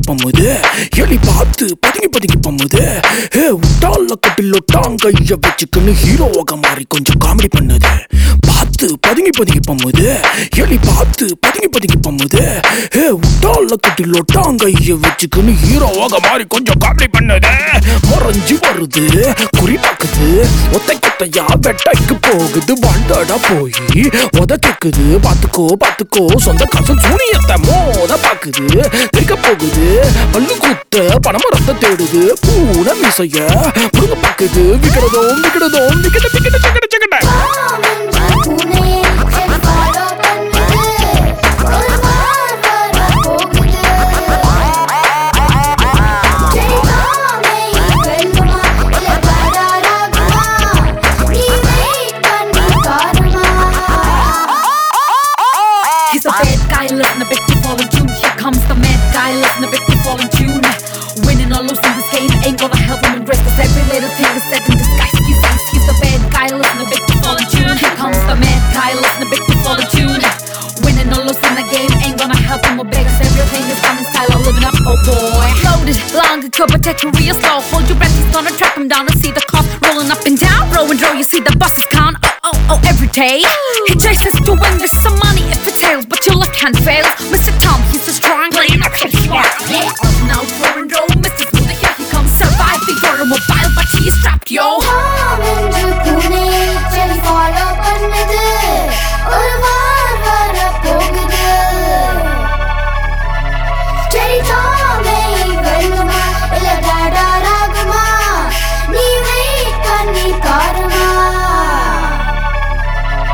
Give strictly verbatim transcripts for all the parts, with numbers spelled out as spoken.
பம்முது எலி பார்த்து பதுங்கி பதுங்கி பம்முது ஏ உட்டால கட்டில் ஒட்டாங்கைய வச்சுக்குன்னு ஹீரோவாக மாறி கொஞ்சம் காமெடி பண்ணுது பார்த்து பதுங்கி பதுங்கி பம்முது எலி பார்த்து பதுங்கி பதுங்கி பம்முது ஏ உட்டால கட்டில் ஒட்டாங்கைய வச்சுக்குன்னு ஹீரோவாக மாறி கொஞ்சம் காமெடி பண்ணுது முறைஞ்சு வருது குறி பார்க்குது ஒத்தை கொத்தையா வெட்டைக்கு போகுது வாழ்ந்தாடா போய் உத கேக்குது பாத்துக்கோ பாத்துக்கோ சொந்த காசு சூனியத்தை மோத பாக்குது தெரிக்க போகுது பல்லு குத்த பணமரத்தை தேடுது பூன மீசைய புடுங்க பாக்குது விக்கிறதும் விக்கிறதும் விக்கிட்ட விக்கிட்ட சக்கட சக்கட He's a bad guy, listen a bit to falling tune. Here comes the mad guy, listen a bit to falling tune. Winning or losing this game ain't gonna help him impress, cause every little thing is set in disguise. He thinks he's the bad guy, listen a bit to falling tune. Here comes the mad guy, listen a bit to falling tune. Winning or losing the game ain't gonna help him obey, cause everything is done in style of living up, oh boy. Loaded, long to protect career slow. Hold your breath, he's gonna track him down and see the cost rolling up and down. Row and row, you see the buses count, oh, oh, oh, every day. He chases to win with some money if it tails, but your luck can't fail. Mister Tom, he's so strong, playing up so smart. Yeah, now row and row, Mister Smooth, here he comes. Survive the automobile, but he is trapped, yo.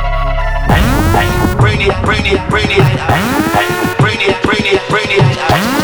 Bring it, bring it, bring it, bring it, bring it, bring it.